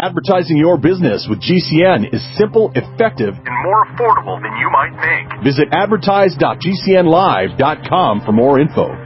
Advertising your business with GCN is simple, effective, and more affordable than you might think. Visit advertise.gcnlive.com for more info.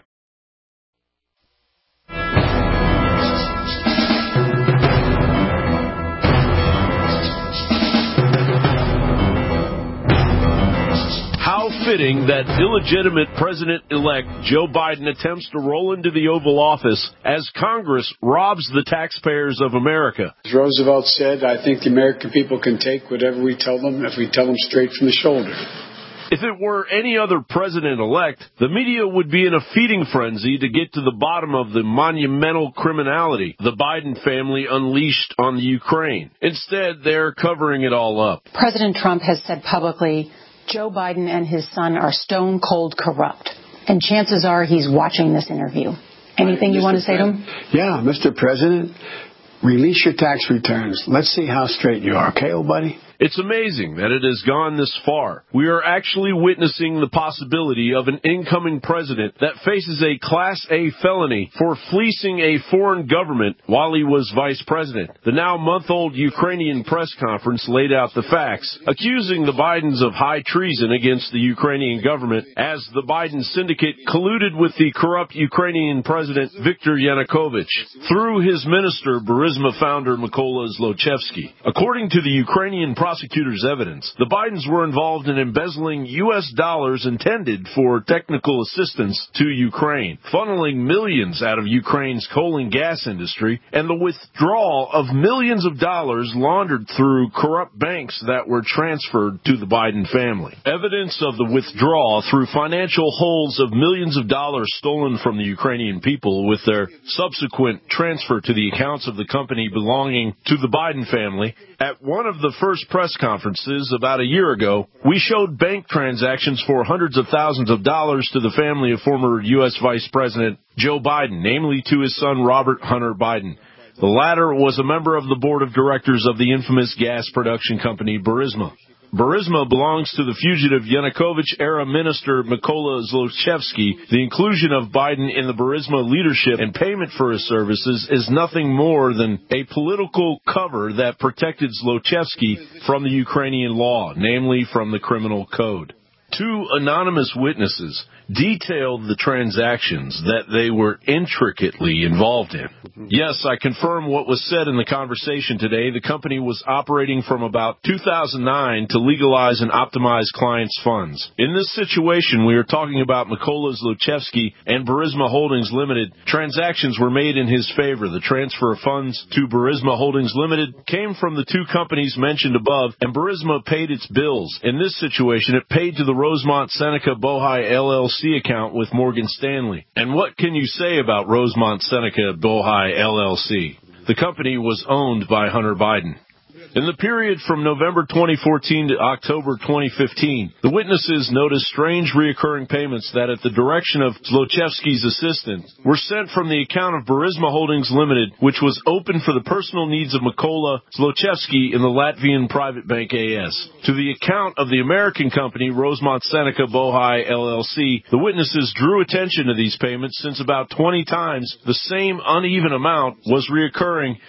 How fitting that illegitimate President-elect Joe Biden attempts to roll into the Oval Office as Congress robs the taxpayers of America. As Roosevelt said, I think the American people can take whatever we tell them if we tell them straight from the shoulder. If it were any other president-elect, the media would be in a feeding frenzy to get to the bottom of the monumental criminality the Biden family unleashed on the Ukraine. Instead, they're covering it all up. President Trump has said publicly, Joe Biden and his son are stone cold corrupt. And chances are he's watching this interview. Anything you want to say to him? Yeah, Mr. President, release your tax returns. Let's see how straight you are, okay, old buddy? It's amazing that it has gone this far. We are actually witnessing the possibility of an incoming president that faces a Class A felony for fleecing a foreign government while he was vice president. The now month-old Ukrainian press conference laid out the facts, accusing the Bidens of high treason against the Ukrainian government as the Biden syndicate colluded with the corrupt Ukrainian president Viktor Yanukovych through his minister, Burisma founder Mykola Zlochevsky. According to the Ukrainian prosecutor's evidence, the Bidens were involved in embezzling U.S. dollars intended for technical assistance to Ukraine, funneling millions out of Ukraine's coal and gas industry, and the withdrawal of millions of dollars laundered through corrupt banks that were transferred to the Biden family. Evidence of the withdrawal through financial holes of millions of dollars stolen from the Ukrainian people with their subsequent transfer to the accounts of the company belonging to the Biden family. At one of the first press conferences about a year ago, we showed bank transactions for hundreds of thousands of dollars to the family of former U.S. Vice President Joe Biden, namely to his son Robert Hunter Biden. The latter was a member of the board of directors of the infamous gas production company Burisma. Burisma belongs to the fugitive Yanukovych-era minister Mykola Zlochevsky. The inclusion of Biden in the Burisma leadership and payment for his services is nothing more than a political cover that protected Zlochevsky from the Ukrainian law, namely from the criminal code. Two anonymous witnesses detailed the transactions that they were intricately involved in. Yes, I confirm what was said in the conversation today. The company was operating from about 2009 to legalize and optimize clients' funds. In this situation, we are talking about Mykola Zlochevsky and Burisma Holdings Limited. Transactions were made in his favor. The transfer of funds to Burisma Holdings Limited came from the two companies mentioned above, and Burisma paid its bills. In this situation, it paid to the Rosemont Seneca Bohai LLC account with Morgan Stanley. And what can you say about Rosemont Seneca Bohai LLC? The company was owned by Hunter Biden. In the period from November 2014 to October 2015, the witnesses noticed strange reoccurring payments that, at the direction of Zlochevsky's assistant, were sent from the account of Burisma Holdings Limited, which was open for the personal needs of Mykola Zlochevsky in the Latvian Private Bank AS, to the account of the American company Rosemont Seneca Bohai LLC. The witnesses drew attention to these payments since about 20 times the same uneven amount was reoccurring,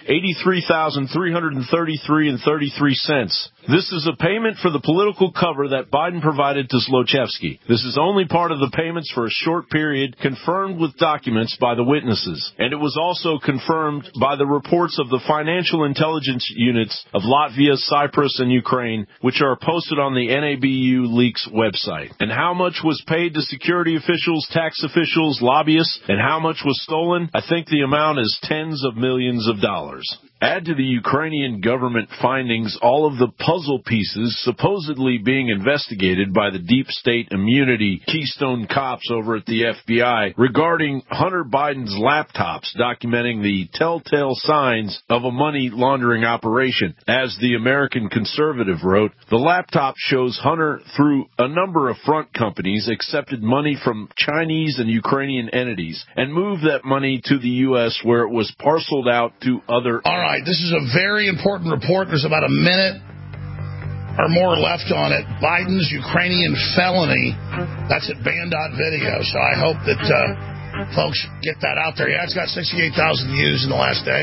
$83,333.33. This is a payment for the political cover that Biden provided to Zlochevsky. This is only part of the payments for a short period, confirmed with documents by the witnesses. And it was also confirmed by the reports of the financial intelligence units of Latvia, Cyprus, and Ukraine, which are posted on the NABU Leaks website. And how much was paid to security officials, tax officials, lobbyists, and how much was stolen? I think the amount is tens of millions of dollars. Add to the Ukrainian government findings all of the puzzle pieces supposedly being investigated by the deep state immunity Keystone cops over at the FBI regarding Hunter Biden's laptops documenting the telltale signs of a money laundering operation. As the American Conservative wrote, the laptop shows Hunter, through a number of front companies, accepted money from Chinese and Ukrainian entities and moved that money to the U.S. where it was parceled out to other... All right, this is a very important report. There's about a minute or more left on it. Biden's Ukrainian felony. That's at band.video. So I hope that folks get that out there. Yeah, it's got 68,000 views in the last day.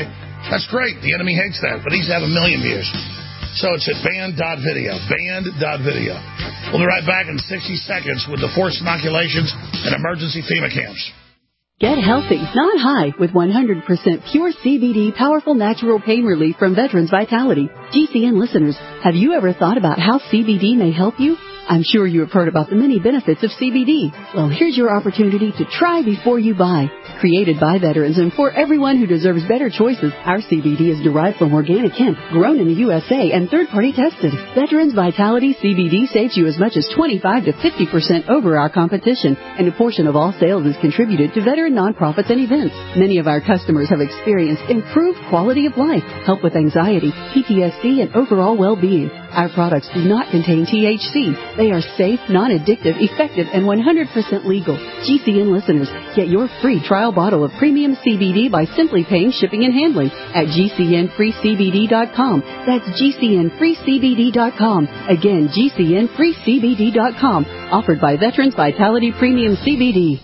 That's great. The enemy hates that, but he's had 1 million views. So it's at band.video, band.video. We'll be right back in 60 seconds with the forced inoculations and emergency FEMA camps. Get healthy, not high, with 100% pure CBD powerful natural pain relief from Veterans Vitality. GCN listeners, have you ever thought about how CBD may help you? I'm sure you have heard about the many benefits of CBD. Well, here's your opportunity to try before you buy. Created by veterans and for everyone who deserves better choices, our CBD is derived from organic hemp, grown in the USA, and third-party tested. Veterans Vitality CBD saves you as much as 25 to 50% over our competition, and a portion of all sales is contributed to veteran nonprofits and events. Many of our customers have experienced improved quality of life, help with anxiety, PTSD, and overall well-being. Our products do not contain THC. They are safe, non-addictive, effective, and 100% legal. GCN listeners, get your free trial bottle of premium CBD by simply paying shipping and handling at GCNFreeCBD.com. That's GCNFreeCBD.com. Again, GCNFreeCBD.com. Offered by Veterans Vitality Premium CBD.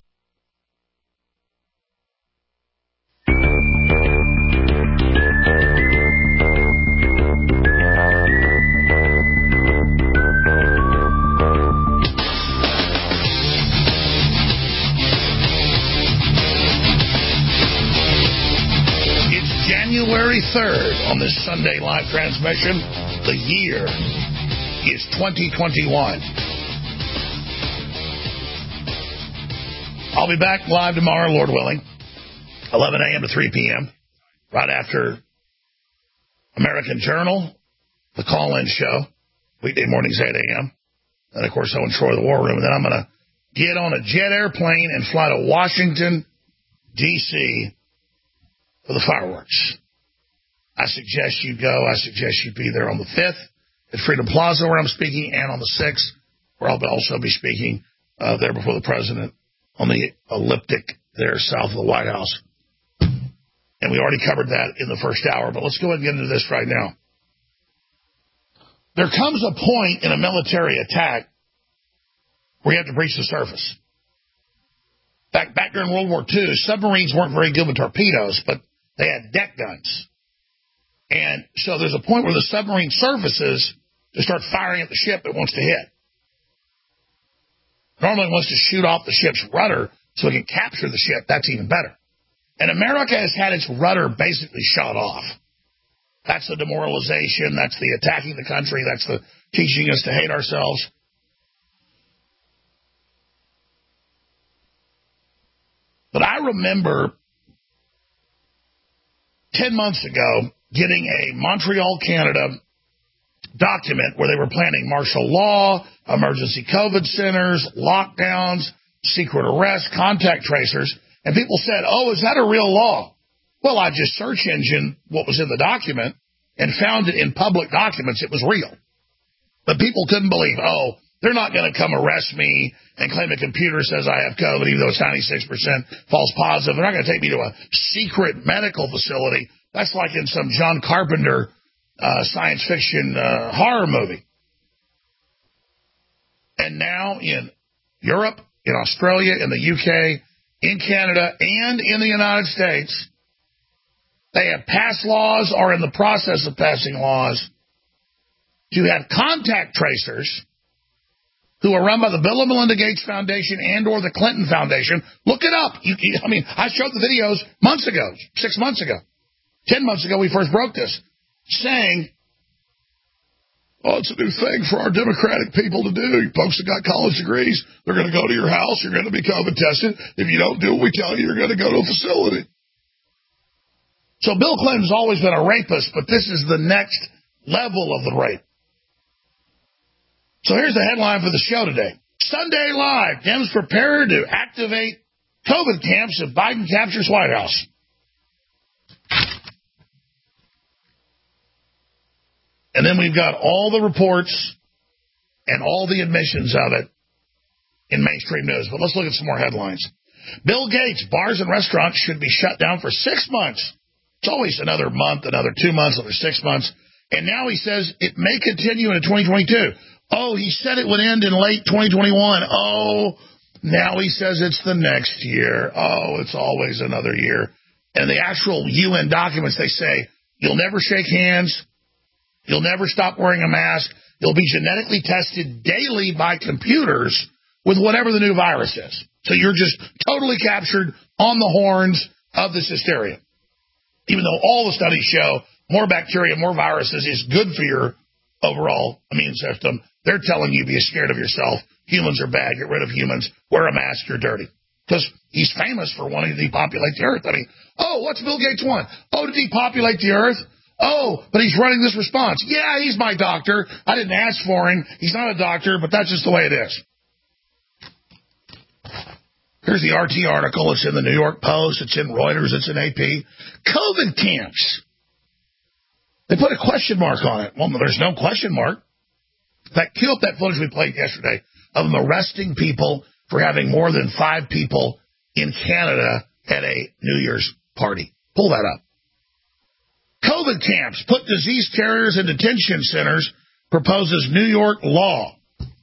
January 3rd on this Sunday live transmission. The year is 2021. I'll be back live tomorrow, Lord willing, 11 a.m. to 3 p.m., right after American Journal, the call-in show, weekday mornings 8 a.m., and, of course, Owen Troy, the War Room. And then I'm going to get on a jet airplane and fly to Washington, D.C., for the fireworks. I suggest you go. I suggest you be there on the 5th at Freedom Plaza, where I'm speaking, and on the 6th, where I'll also be speaking there before the president on the elliptic there south of the White House. And we already covered that in the first hour, but let's go ahead and get into this right now. There comes a point in a military attack where you have to breach the surface. Back during World War II, submarines weren't very good with torpedoes, but they had deck guns. And so there's a point where the submarine surfaces to start firing at the ship it wants to hit. Normally it wants to shoot off the ship's rudder so it can capture the ship. That's even better. And America has had its rudder basically shot off. That's the demoralization. That's the attacking the country. That's the teaching us to hate ourselves. But I remember 10 months ago getting a Montreal, Canada document where they were planning martial law, emergency COVID centers, lockdowns, secret arrests, contact tracers. And people said, oh, is that a real law? Well, I just search engine what was in the document and found it in public documents. It was real. But people couldn't believe, oh, they're not going to come arrest me and claim a computer says I have COVID, even though it's 96% false positive. They're not going to take me to a secret medical facility. That's like in some John Carpenter science fiction horror movie. And now in Europe, in Australia, in the UK, in Canada, and in the United States, they have passed laws or in the process of passing laws to have contact tracers who are run by the Bill and Melinda Gates Foundation and or the Clinton Foundation. Look it up. I showed the videos months ago, 6 months ago. 10 months ago, we first broke this, saying, oh, it's a new thing for our Democratic people to do. Folks that got college degrees, they're going to go to your house. You're going to be COVID tested. If you don't do what we tell you, you're going to go to a facility. So Bill Clinton's always been a rapist, but this is the next level of the rape. So here's the headline for the show today. Sunday Live, Dems prepare to activate COVID camps if Biden captures White House. And then we've got all the reports and all the admissions of it in mainstream news. But let's look at some more headlines. Bill Gates, bars and restaurants should be shut down for 6 months. It's always another month, another 2 months, another 6 months. And now he says it may continue into 2022. Oh, he said it would end in late 2021. Oh, now he says it's the next year. Oh, it's always another year. And the actual UN documents, they say You'll never shake hands. You'll never stop wearing a mask. You'll be genetically tested daily by computers with whatever the new virus is. So you're just totally captured on the horns of this hysteria. Even though all the studies show more bacteria, more viruses is good for your overall immune system, they're telling you be scared of yourself. Humans are bad. Get rid of humans. Wear a mask. You're dirty. Because he's famous for wanting to depopulate the earth. I mean, what's Bill Gates want? To depopulate the earth? But he's running this response. Yeah, he's my doctor. I didn't ask for him. He's not a doctor, but that's just the way it is. Here's the RT article. It's in the New York Post. It's in Reuters. It's in AP. COVID camps. They put a question mark on it. Well, there's no question mark. In fact, cue up that footage we played yesterday of them arresting people for having more than 5 people in Canada at a New Year's party. Pull that up. COVID camps put disease carriers in detention centers, proposes New York law.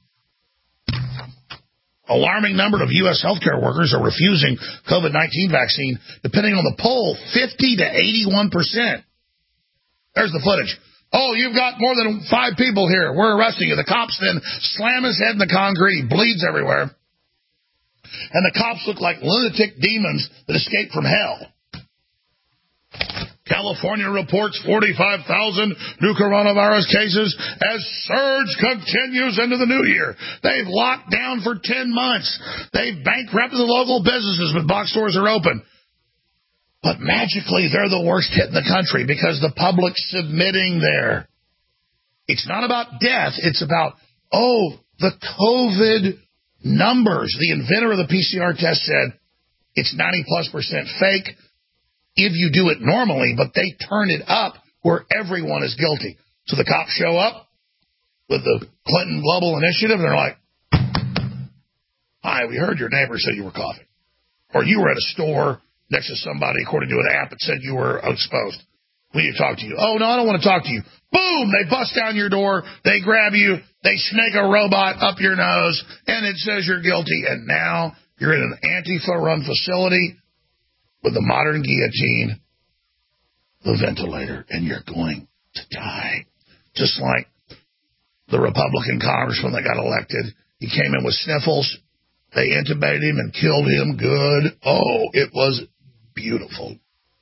Alarming number of U.S. healthcare workers are refusing COVID-19 vaccine, depending on the poll, 50 to 81%. There's the footage. You've got more than 5 people here. We're arresting you. The cops then slam his head in the concrete. He bleeds everywhere. And the cops look like lunatic demons that escaped from hell. California reports 45,000 new coronavirus cases as surge continues into the new year. They've locked down for 10 months. They've bankrupted the local businesses, but box stores are open. But magically, they're the worst hit in the country because the public's submitting there. It's not about death. It's about, the COVID numbers. The inventor of the PCR test said it's 90+% fake if you do it normally, but they turn it up where everyone is guilty. So the cops show up with the Clinton Global Initiative, and they're like, hi, we heard your neighbor said you were coughing. Or you were at a store next to somebody, according to an app, that said you were exposed. We need to talk to you. No, I don't want to talk to you. Boom! They bust down your door. They grab you. They snake a robot up your nose, and it says you're guilty. And now you're in an Antifa-run facility with the modern guillotine, the ventilator, and you're going to die. Just like the Republican congressman that got elected. He came in with sniffles. They intubated him and killed him good. It was beautiful.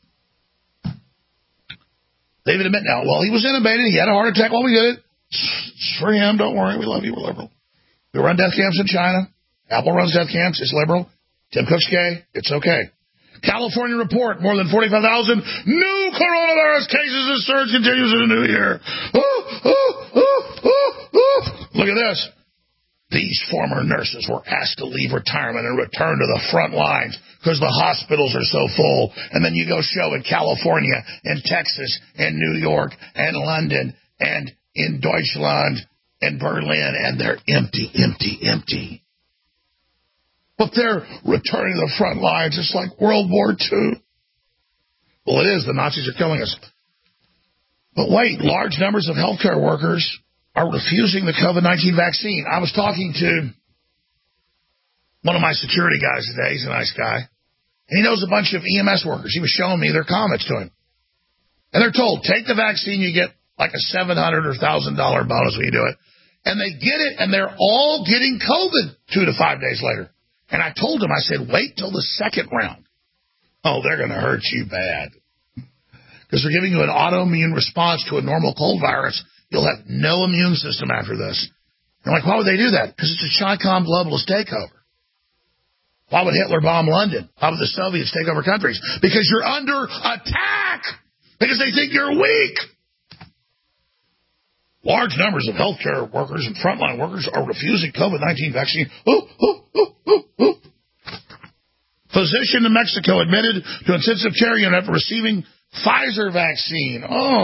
They even admit now, he was intubated. He had a heart attack while we did it. It's for him. Don't worry. We love you. We're liberal. We run death camps in China. Apple runs death camps. It's liberal. Tim Cook's gay. It's okay. California report, more than 45,000 new coronavirus cases as surge continues in the new year. Look at this. These former nurses were asked to leave retirement and return to the front lines because the hospitals are so full. And then you go show in California and Texas and New York and London and in Deutschland and Berlin, and they're empty, empty, empty. But they're returning to the front lines. It's like World War II. Well, it is. The Nazis are killing us. But wait, large numbers of healthcare workers are refusing the COVID-19 vaccine. I was talking to one of my security guys today. He's a nice guy. And he knows a bunch of EMS workers. He was showing me their comments to him. And they're told, take the vaccine, you get like a $700 or $1,000 bonus when you do it. And they get it, and they're all getting COVID 2 to 5 days later. And I told him, I said, wait till the second round. They're going to hurt you bad. Because they're giving you an autoimmune response to a normal cold virus. You'll have no immune system after this. I'm like, why would they do that? Because it's a Chi-Com globalist takeover. Why would Hitler bomb London? Why would the Soviets take over countries? Because you're under attack. Because they think you're weak. Large numbers of healthcare workers and frontline workers are refusing COVID-19 vaccine. Physician in Mexico admitted to intensive care unit after receiving Pfizer vaccine.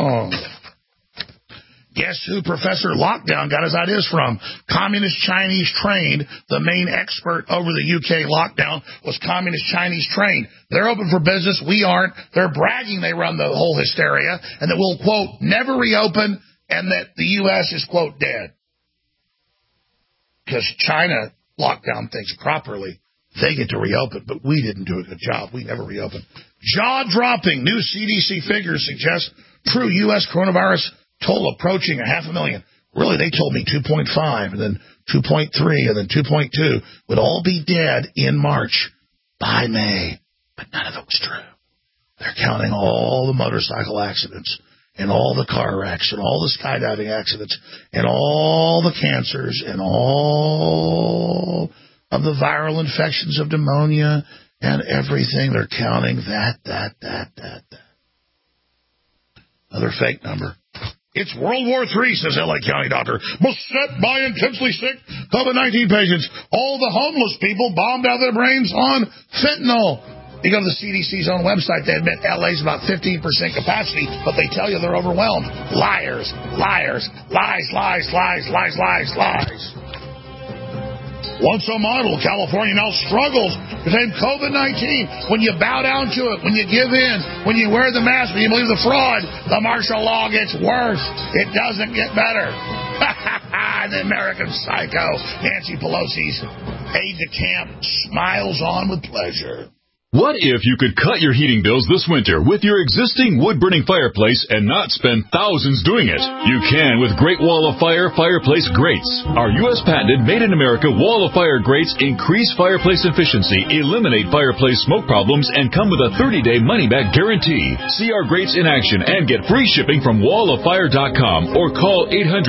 Guess who Professor Lockdown got his ideas from? Communist Chinese trained. The main expert over the UK lockdown was Communist Chinese trained. They're open for business. We aren't. They're bragging they run the whole hysteria and that we'll, quote, never reopen and that the U.S. is, quote, dead. Because China locked down things properly. They get to reopen, but we didn't do a good job. We never reopened. Jaw-dropping. New CDC figures suggest true U.S. coronavirus total approaching 500,000. Really, they told me 2.5, and then 2.3, and then 2.2 would all be dead in March by May. But none of it was true. They're counting all the motorcycle accidents and all the car wrecks and all the skydiving accidents and all the cancers and all of the viral infections of pneumonia and everything. They're counting that. Another fake number. It's World War III, says L.A. County doctor. Beset by intensely sick COVID-19 patients. All the homeless people bombed out their brains on fentanyl. You go to the CDC's own website, they admit LA's about 15% capacity, but they tell you they're overwhelmed. Liars, liars, lies, lies, lies, lies, lies, lies. Once a model, California now struggles to tame COVID-19. When you bow down to it, when you give in, when you wear the mask, when you believe the fraud, the martial law gets worse. It doesn't get better. The American psycho, Nancy Pelosi's aide-de-camp, smiles on with pleasure. What if you could cut your heating bills this winter with your existing wood-burning fireplace and not spend thousands doing it? You can with Great Wall of Fire fireplace grates. Our U.S. patented made-in-America Wall of Fire grates increase fireplace efficiency, eliminate fireplace smoke problems, and come with a 30-day money-back guarantee. See our grates in action and get free shipping from walloffire.com or call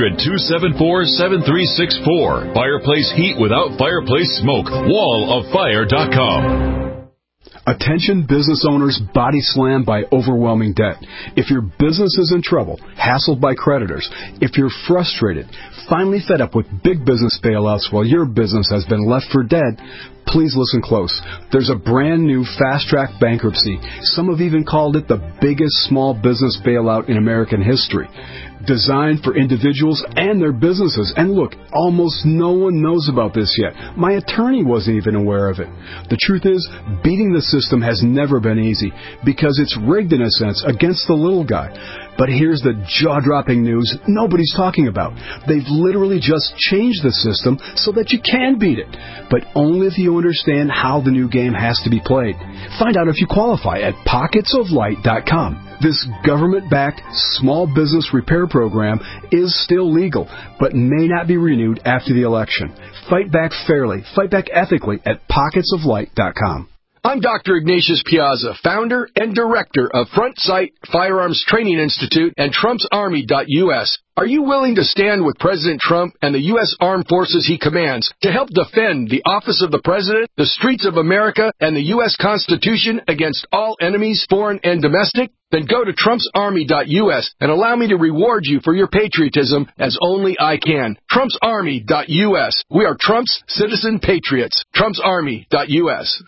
800-274-7364. Fireplace heat without fireplace smoke. walloffire.com. Attention business owners body slammed by overwhelming debt. If your business is in trouble, hassled by creditors, if you're frustrated, finally fed up with big business bailouts while your business has been left for dead, please listen close. There's a brand new fast-track bankruptcy. Some have even called it the biggest small business bailout in American history. Designed for individuals and their businesses. And look, almost no one knows about this yet. My attorney wasn't even aware of it. The truth is, beating the system has never been easy because it's rigged in a sense against the little guy. But here's the jaw-dropping news nobody's talking about. They've literally just changed the system so that you can beat it, but only if you understand how the new game has to be played. Find out if you qualify at pocketsoflight.com. This government-backed small business repair program is still legal, but may not be renewed after the election. Fight back fairly, fight back ethically at pocketsoflight.com. I'm Dr. Ignatius Piazza, founder and director of Front Sight Firearms Training Institute and TrumpsArmy.us. Are you willing to stand with President Trump and the U.S. Armed Forces he commands to help defend the office of the President, the streets of America, and the U.S. Constitution against all enemies, foreign and domestic? Then go to TrumpsArmy.us and allow me to reward you for your patriotism as only I can. TrumpsArmy.us. We are Trump's citizen patriots. TrumpsArmy.us.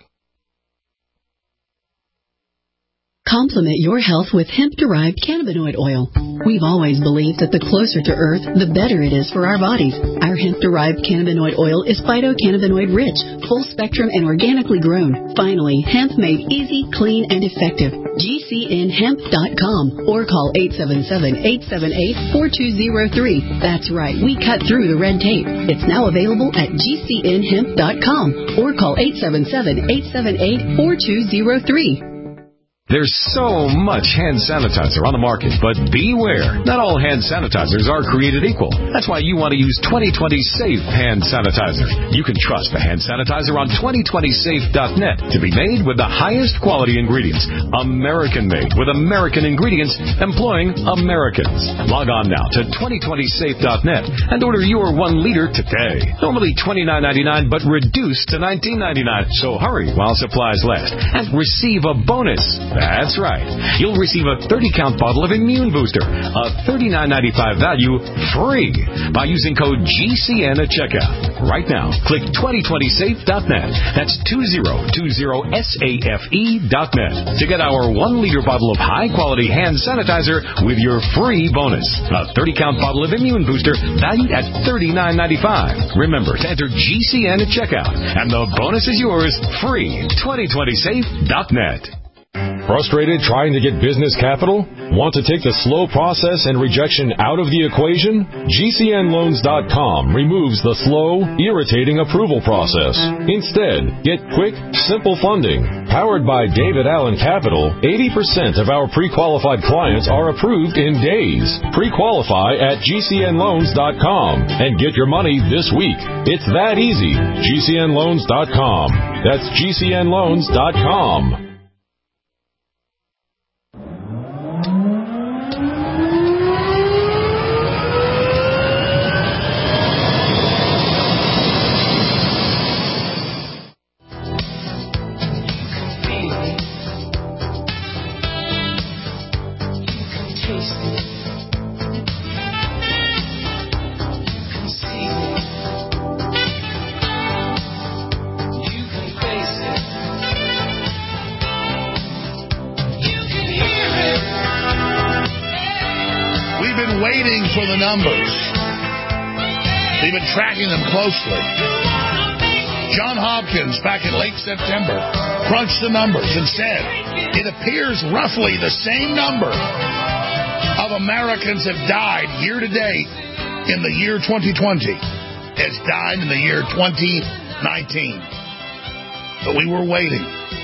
Complement your health with hemp-derived cannabinoid oil. We've always believed that the closer to Earth, the better it is for our bodies. Our hemp-derived cannabinoid oil is phytocannabinoid-rich, full-spectrum, and organically grown. Finally, hemp made easy, clean, and effective. GCNhemp.com or call 877-878-4203. That's right, we cut through the red tape. It's now available at GCNhemp.com or call 877-878-4203. There's so much hand sanitizer on the market, but beware. Not all hand sanitizers are created equal. That's why you want to use 2020 Safe Hand Sanitizer. You can trust the hand sanitizer on 2020safe.net to be made with the highest quality ingredients. American-made with American ingredients, employing Americans. Log on now to 2020safe.net and order your 1 liter today. Normally $29.99, but reduced to $19.99. So hurry while supplies last and receive a bonus. That's right. You'll receive a 30-count bottle of Immune Booster, a $39.95 value, free by using code GCN at checkout. Right now, click 2020safe.net. That's 2020safe.net to get our 1 liter bottle of high-quality hand sanitizer with your free bonus. A 30-count bottle of Immune Booster valued at $39.95. Remember to enter GCN at checkout, and the bonus is yours, free. 2020safe.net. Frustrated trying to get business capital? Want to take the slow process and rejection out of the equation? GCNloans.com removes the slow, irritating approval process. Instead, get quick, simple funding. Powered by David Allen Capital, 80% of our pre-qualified clients are approved in days. Pre-qualify at GCNloans.com and get your money this week. It's that easy. GCNloans.com. That's GCNloans.com. For the numbers. We've been tracking them closely. John Hopkins, back in late September, crunched the numbers and said it appears roughly the same number of Americans have died year to date in the year 2020 as died in the year 2019. But we were waiting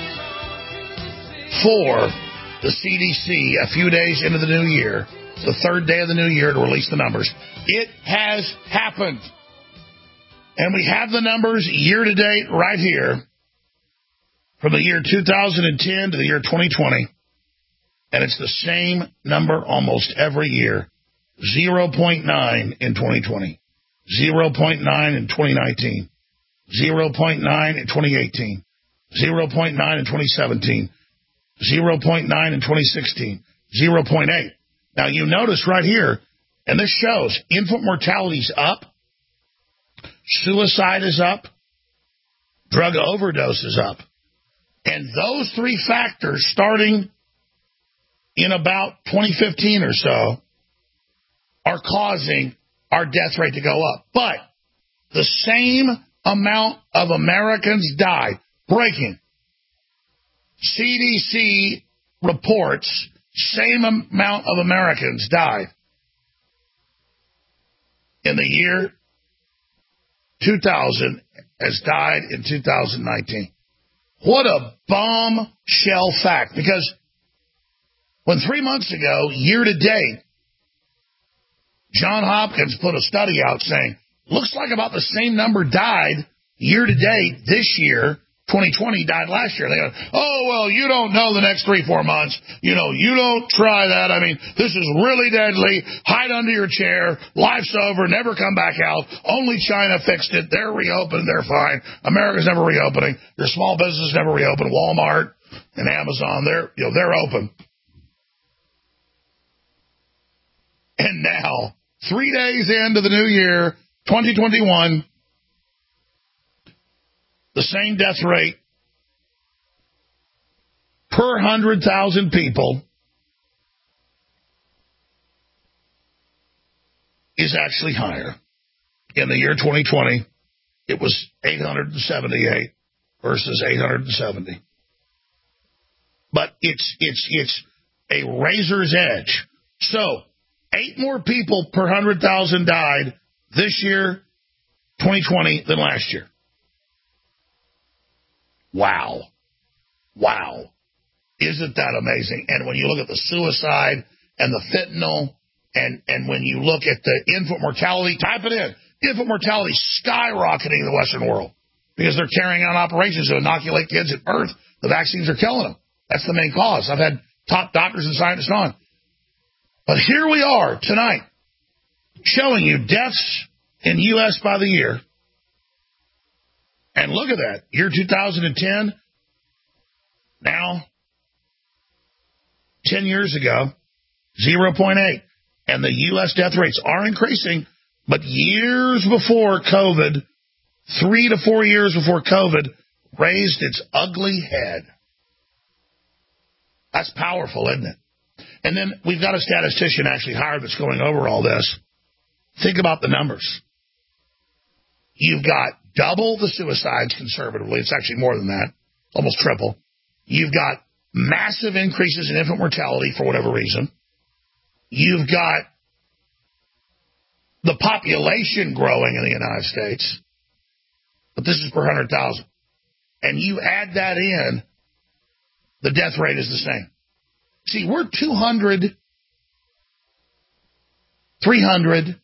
for the CDC a few days into the new year, the third day of the new year, to release the numbers. It has happened. And we have the numbers year to date right here from the year 2010 to the year 2020. And it's the same number almost every year. 0.9 in 2020. 0.9 in 2019. 0.9 in 2018. 0.9 in 2017. 0.9 in 2016. 0.8. Now, you notice right here, and this shows infant mortality's up, suicide is up, drug overdose is up. And those three factors, starting in about 2015 or so, are causing our death rate to go up. But the same amount of Americans died. Breaking. CDC reports same amount of Americans died in the year 2000 as died in 2019. What a bombshell fact. Because when 3 months ago, year to date, John Hopkins put a study out saying, looks like about the same number died year to date this year, 2020 died last year. They go, oh, well, you don't know the next 3-4 months. You don't try that. I mean, this is really deadly. Hide under your chair. Life's over. Never come back out. Only China fixed it. They're reopened. They're fine. America's never reopening. Your small business never reopened. Walmart and Amazon, they're open. And now, 3 days into the new year, 2021, the same death rate per 100,000 people is actually higher. In the year 2020, it was 878 versus 870. But it's a razor's edge. So, 8 more people per 100,000 died this year, 2020, than last year. Wow. Isn't that amazing? And when you look at the suicide and the fentanyl, and when you look at the infant mortality, type it in. Infant mortality skyrocketing in the Western world because they're carrying out operations to inoculate kids at birth. The vaccines are killing them. That's the main cause. I've had top doctors and scientists on. But here we are tonight showing you deaths in U.S. by the year. And look at that. Year 2010, now 10 years ago, 0.8. And the U.S. death rates are increasing, but years before COVID, 3 to 4 years before COVID, raised its ugly head. That's powerful, isn't it? And then we've got a statistician actually hired that's going over all this. Think about the numbers. You've got double the suicides conservatively. It's actually more than that, almost triple. You've got massive increases in infant mortality for whatever reason. You've got the population growing in the United States, but this is per 100,000. And you add that in, the death rate is the same. See, we're 200, 300,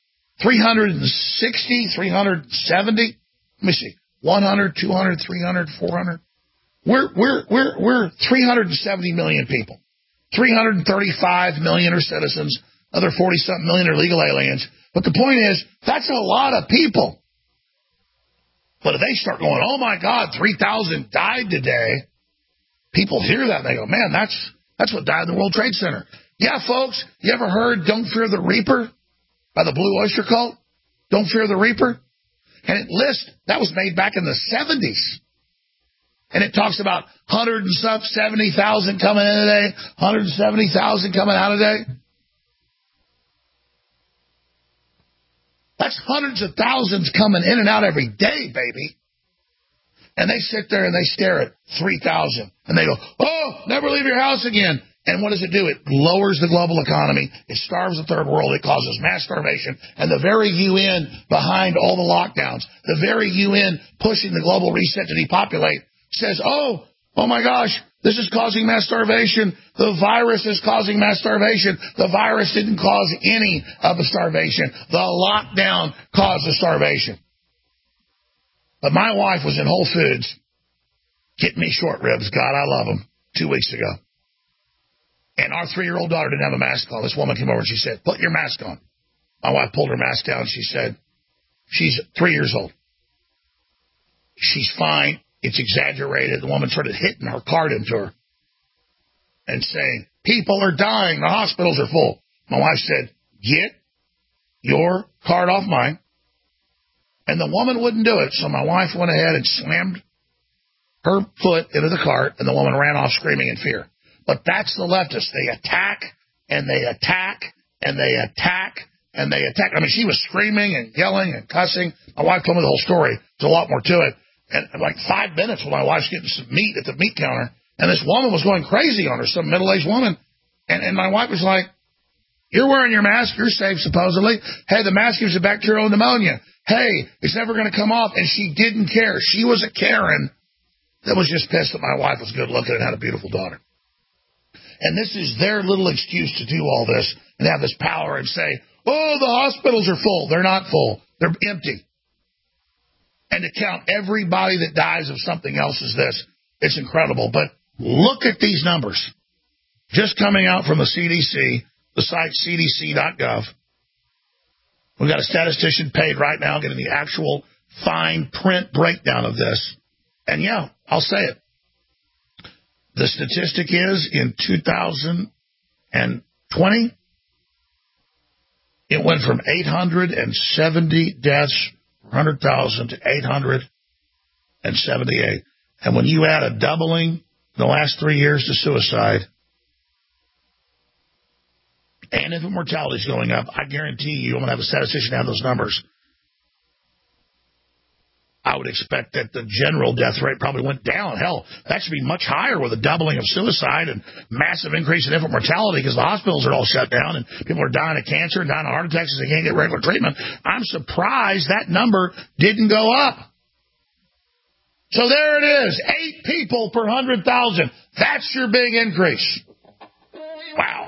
360, 370. Let me see. 100, 200, 300, 400. We're 370 million people. 335 million are citizens. Other 40-something million are legal aliens. But the point is, that's a lot of people. But if they start going, oh my God, 3,000 died today, people hear that and they go, man, that's what died in the World Trade Center. Yeah, folks, you ever heard Don't Fear the Reaper by the Blue Oyster Cult? Don't Fear the Reaper? And it lists, that was made back in the 70s. And it talks about 170,000 coming in today, 170,000 coming out today. That's hundreds of thousands coming in and out every day, baby. And they sit there and they stare at 3,000. And they go, oh, never leave your house again. And what does it do? It lowers the global economy. It starves the third world. It causes mass starvation. And the very UN behind all the lockdowns, the very UN pushing the global reset to depopulate, says, oh my gosh, this is causing mass starvation. The virus is causing mass starvation. The virus didn't cause any of the starvation. The lockdown caused the starvation. But my wife was in Whole Foods getting me short ribs. God, I love them. 2 weeks ago. And our 3-year-old daughter didn't have a mask on. This woman came over and she said, put your mask on. My wife pulled her mask down. She said, she's 3 years old. She's fine. It's exaggerated. The woman started hitting her card into her and saying, people are dying. The hospitals are full. My wife said, get your card off mine. And the woman wouldn't do it. So my wife went ahead and slammed her foot into the cart, and the woman ran off screaming in fear. But that's the leftists. They attack, and they attack, and they attack, and they attack. I mean, she was screaming and yelling and cussing. My wife told me the whole story. There's a lot more to it. And like 5 minutes when my wife's getting some meat at the meat counter, and this woman was going crazy on her, some middle-aged woman. And my wife was like, you're wearing your mask, you're safe, supposedly. Hey, the mask gives you bacterial pneumonia. Hey, it's never going to come off. And she didn't care. She was a Karen that was just pissed that my wife was good looking and had a beautiful daughter. And this is their little excuse to do all this and have this power and say, oh, the hospitals are full. They're not full. They're empty. And to count everybody that dies of something else as this, it's incredible. But look at these numbers. Just coming out from the CDC, the site cdc.gov. We've got a statistician paid right now getting the actual fine print breakdown of this. And yeah, I'll say it. The statistic is in 2020, it went from 870 deaths per 100,000 to 878. And when you add a doubling in the last 3 years to suicide, and infant mortality is going up, I guarantee you, I'm going to have a statistician have those numbers. I would expect that the general death rate probably went down. Hell, that should be much higher with a doubling of suicide and massive increase in infant mortality because the hospitals are all shut down and people are dying of cancer and dying of heart attacks because they can't get regular treatment. I'm surprised that number didn't go up. So there it is, 8 people per 100,000. That's your big increase. Wow.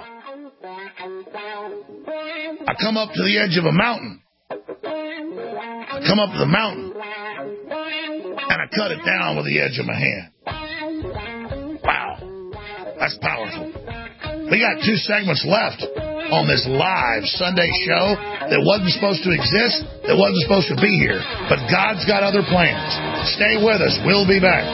I come up to the edge of a mountain. I come up to the mountain, and I cut it down with the edge of my hand. Wow. That's powerful. We got 2 segments left on this live Sunday show that wasn't supposed to exist, that wasn't supposed to be here. But God's got other plans. Stay with us. We'll be back.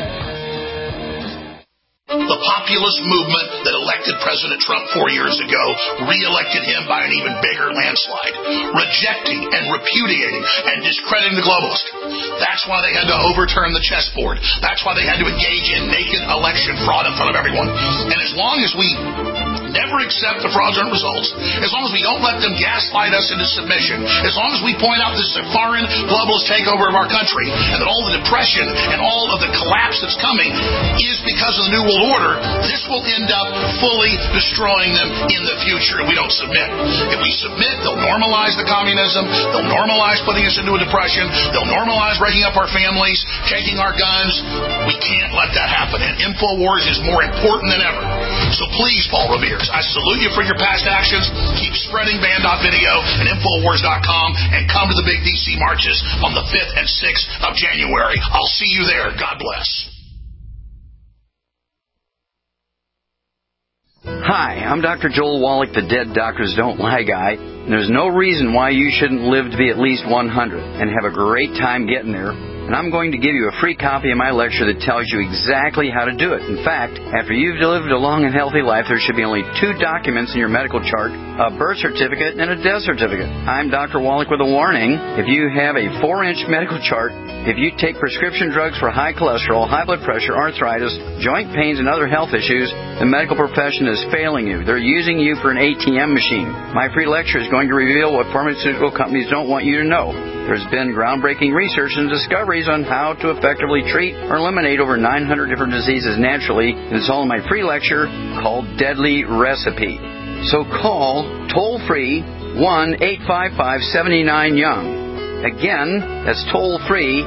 The populist movement that elected President Trump 4 years ago re-elected him by an even bigger landslide, rejecting and repudiating and discrediting the globalist. That's why they had to overturn the chessboard. That's why they had to engage in naked election fraud in front of everyone. And as long as we never accept the fraudulent results, as long as we don't let them gaslight us into submission, as long as we point out this is a foreign globalist takeover of our country, and that all the depression and all of the collapse that's coming is because of the New World Order, this will end up fully destroying them in the future if we don't submit. If we submit, they'll normalize the communism, they'll normalize putting us into a depression, they'll normalize breaking up our families, taking our guns. We can't let that happen, and InfoWars is more important than ever. So please, Paul Ramirez, I salute you for your past actions. Keep spreading Band.video and Infowars.com, and come to the big D.C. marches on the 5th and 6th of January. I'll see you there. God bless. Hi, I'm Dr. Joel Wallach, the Dead Doctors Don't Lie guy. And there's no reason why you shouldn't live to be at least 100 and have a great time getting there. And I'm going to give you a free copy of my lecture that tells you exactly how to do it. In fact, after you've lived a long and healthy life, there should be only 2 documents in your medical chart, a birth certificate and a death certificate. I'm Dr. Wallach with a warning. If you have a 4-inch medical chart, if you take prescription drugs for high cholesterol, high blood pressure, arthritis, joint pains, and other health issues, the medical profession is failing you. They're using you for an ATM machine. My free lecture is going to reveal what pharmaceutical companies don't want you to know. There's been groundbreaking research and discoveries on how to effectively treat or eliminate over 900 different diseases naturally, and it's all in my free lecture called Deadly Recipe. So call toll-free 1-855-79-YOUNG. Again, that's toll-free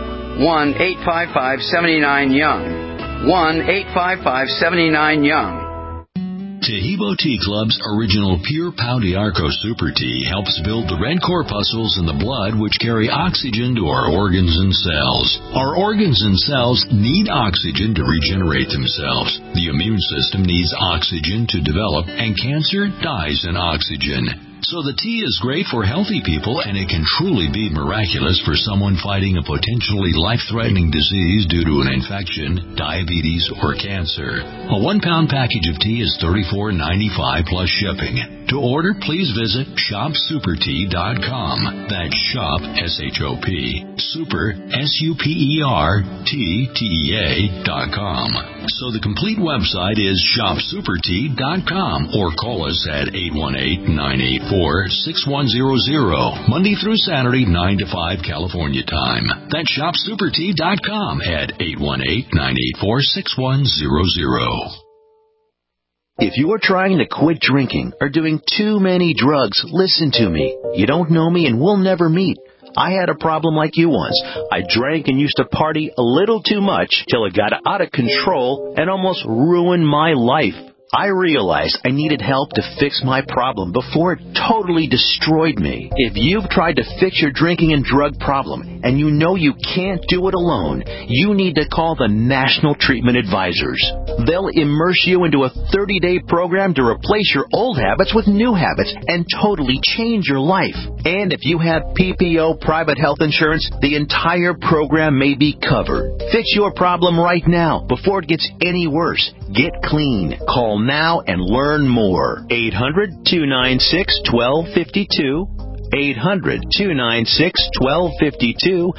1-855-79-YOUNG. 1-855-79-YOUNG. Taheebo Tea Club's original Pure Pau d'Arco Super Tea helps build the red corpuscles in the blood which carry oxygen to our organs and cells. Our organs and cells need oxygen to regenerate themselves. The immune system needs oxygen to develop, and cancer dies in oxygen. So the tea is great for healthy people, and it can truly be miraculous for someone fighting a potentially life-threatening disease due to an infection, diabetes, or cancer. A 1-pound package of tea is $34.95 plus shipping. To order, please visit shopsupertea.com. That's shop, S-H-O-P, super, S-U-P-E-R-T-T-E-A.com. So the complete website is shopsupertea.com, or call us at 818-984-6100, Monday through Saturday, 9 to 5 California time. That's shopsupertea.com at 818-984-6100. If you are trying to quit drinking or doing too many drugs, listen to me. You don't know me and we'll never meet. I had a problem like you once. I drank and used to party a little too much till it got out of control and almost ruined my life. I realized I needed help to fix my problem before it totally destroyed me. If you've tried to fix your drinking and drug problem and you know you can't do it alone, you need to call the National Treatment Advisors. They'll immerse you into a 30-day program to replace your old habits with new habits and totally change your life. And if you have PPO private health insurance, the entire program may be covered. Fix your problem right now before it gets any worse. Get clean. Call now and learn more. 800-296-1252. 800-296-1252.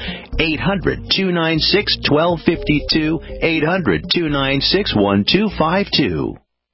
800-296-1252. 800-296-1252.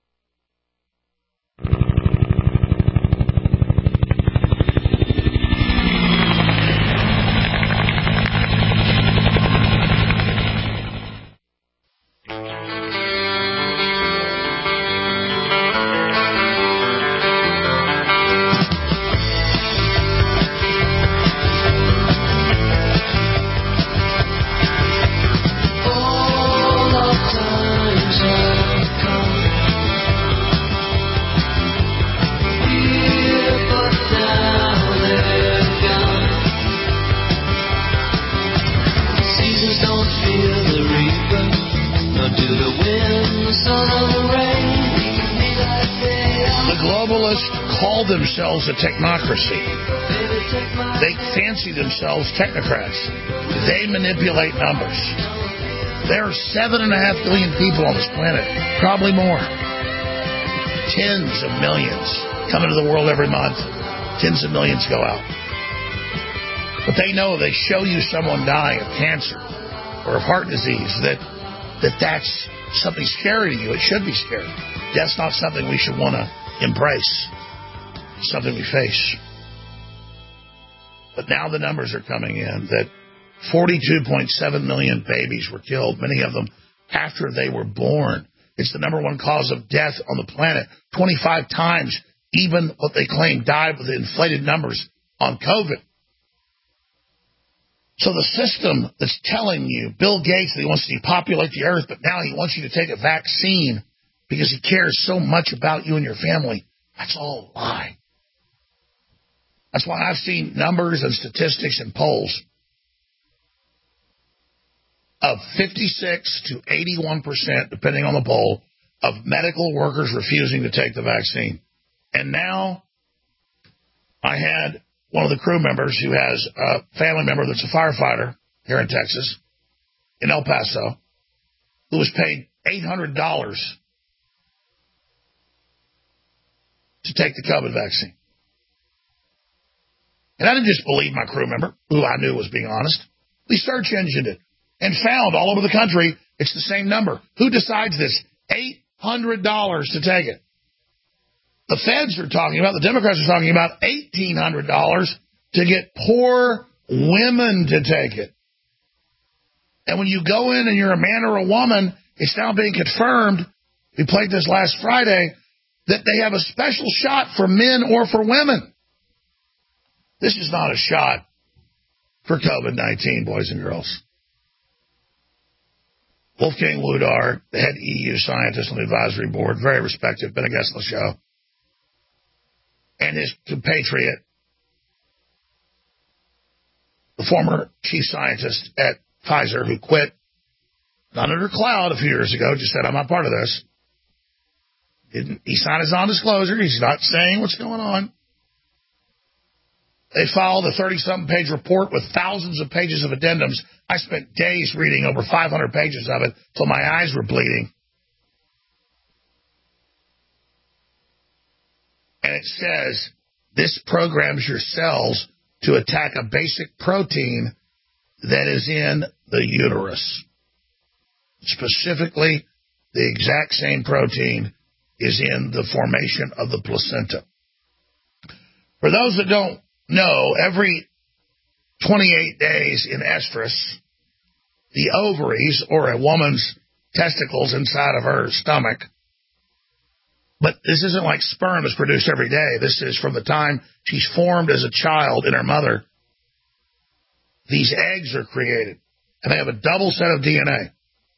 Themselves a technocracy. They fancy themselves technocrats. They manipulate numbers. There are 7.5 billion people on this planet, probably more. Tens of millions come into the world every month. Tens of millions go out. But they know they show you someone dying of cancer or of heart disease that's something scary to you. It should be scary. That's not something we should want to embrace. It's something we face. But now the numbers are coming in that 42.7 million babies were killed, many of them after they were born. It's the number one cause of death on the planet. 25 times even what they claim died with the inflated numbers on COVID. So the system that's telling you, Bill Gates, that he wants to depopulate the earth, but now he wants you to take a vaccine because he cares so much about you and your family, that's all a lie. That's why I've seen numbers and statistics and polls of 56 to 81%, depending on the poll, of medical workers refusing to take the vaccine. And now I had one of the crew members who has a family member that's a firefighter here in Texas, in El Paso, who was paid $800 to take the COVID vaccine. And I didn't just believe my crew member, who I knew was being honest. We search engined it and found all over the country it's the same number. Who decides this? $800 to take it. The feds are talking about, the Democrats are talking about $1,800 to get poor women to take it. And when you go in and you're a man or a woman, it's now being confirmed, we played this last Friday, that they have a special shot for men or for women. This is not a shot for COVID-19, boys and girls. Wolfgang Woodard, the head EU scientist on the advisory board, very respected, been a guest on the show, and his compatriot, the former chief scientist at Pfizer, who quit, not under cloud a few years ago, just said, I'm not part of this. He signed his non-disclosure. He's not saying what's going on. They filed a 30-something page report with thousands of pages of addendums. I spent days reading over 500 pages of it till my eyes were bleeding. And it says this programs your cells to attack a basic protein that is in the uterus. Specifically, the exact same protein is in the formation of the placenta. For those that don't know, every 28 days in estrus, the ovaries, or a woman's testicles inside of her stomach, but this isn't like sperm is produced every day. This is from the time she's formed as a child in her mother. These eggs are created, and they have a double set of DNA.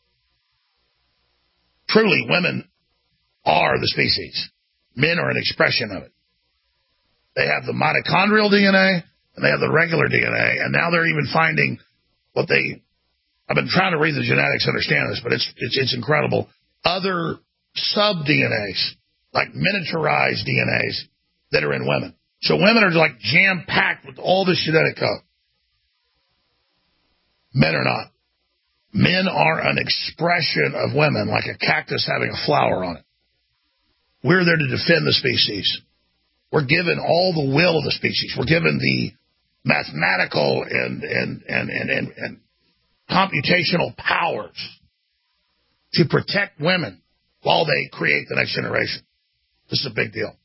Truly, women are the species. Men are an expression of it. They have the mitochondrial DNA, and they have the regular DNA, and now they're even finding what I've been trying to read the genetics to understand this, but it's incredible. Other sub-DNAs, like miniaturized DNAs, that are in women. So women are like jam-packed with all this genetic code. Men are not. Men are an expression of women, like a cactus having a flower on it. We're there to defend the species. We're given all the will of the species. We're given the mathematical and computational powers to protect women while they create the next generation. This is a big deal.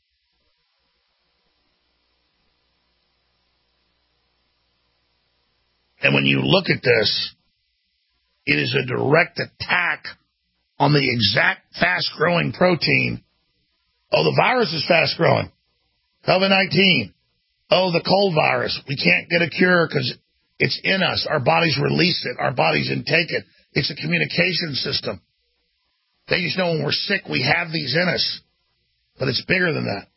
And when you look at this, it is a direct attack on the exact fast-growing protein. Oh, the virus is fast-growing. COVID-19. Oh, the cold virus. We can't get a cure because it's in us. Our bodies release it. Our bodies intake it. It's a communication system. They just know when we're sick, we have these in us. But it's bigger than that.